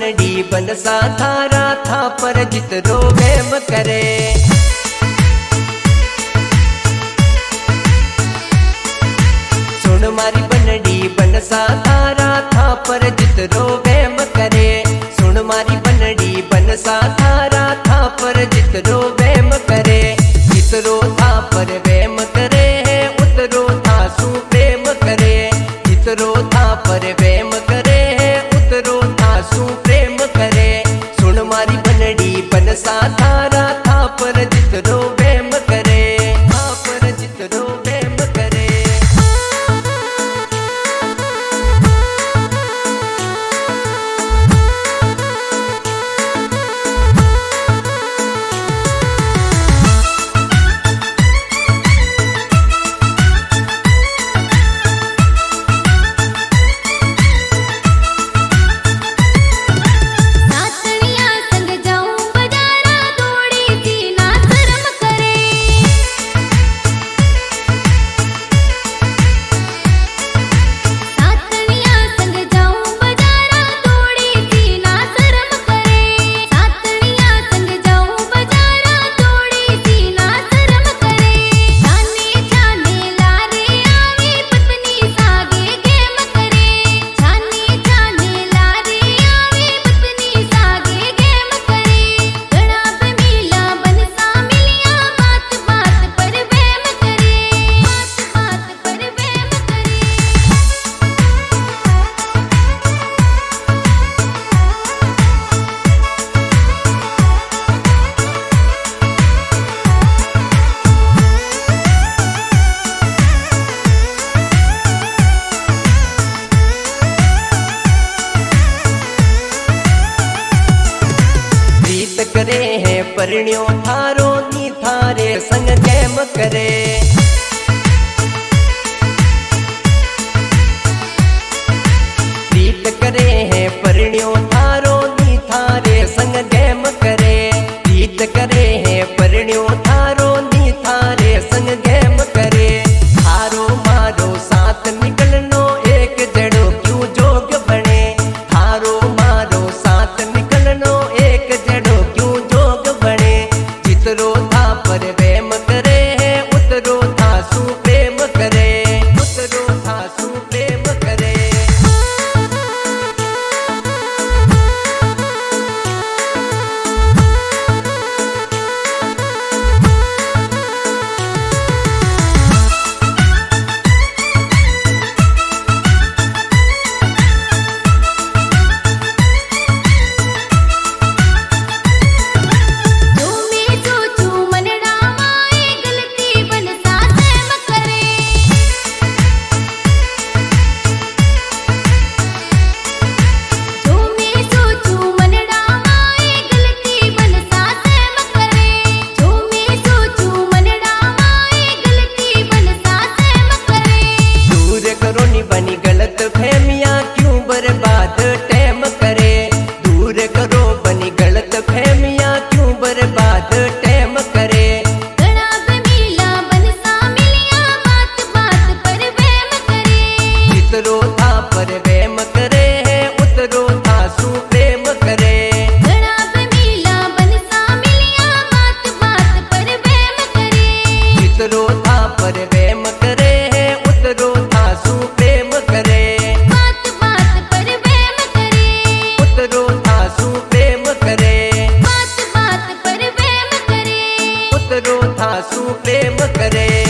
बनड़ी बनसा थारा था पर जितरो वेम करे। सुन मारी बनड़ी बनसा थारा था पर जितरो वेम करे। सुन मारी बनड़ी बनसा थारा था पर जितरो वेम करे। जितरो था पर वेम करे है उतरो था सु प्रेम करे। जितरो था पर वेम करे है उतरो था सु प्रेम करे। सुन मारी बनड़ी बनसा थारा था पर जितरो वेम करे। था पर जितरो वेम करे। करे है परिण्यो थारो नी थारे संग गेम करे। प्रीत करे है परिण्यो थारो नी थारे संग गेम करे। प्रीत करे है परिण्यो थारो नी थारे संग गेम करे। थारो मारो साथ निकलनो एक जड़ो क्यों जोग बने। थारो मारो साथ निकलनो एक जड़ो क्यों जोग बने। जितरो था पर वेम करे है उतरो था सु प्रेम करे। उतरो था सु प्रेम करे। बनी गलत फहमियां क्यों बर्बाद टैम करे। दूर करो बनी गलत फहमियां क्यों बर्बाद टैम करे। गणा पे मिला बनसा मिलिया बात बात पर वेम करे। जितरो था पर वेम करे है उतरो था सु प्रेम करे। गणा पे मिला बनसा मिलिया बात बात पर वेम करे। जितरो था पर वेम करे है उतरो था सु प्रेम करे। बात बात पर वेम करे। उतरो था सु प्रेम करे। बात बात पर वेम करे। उतरो था सु प्रेम करे।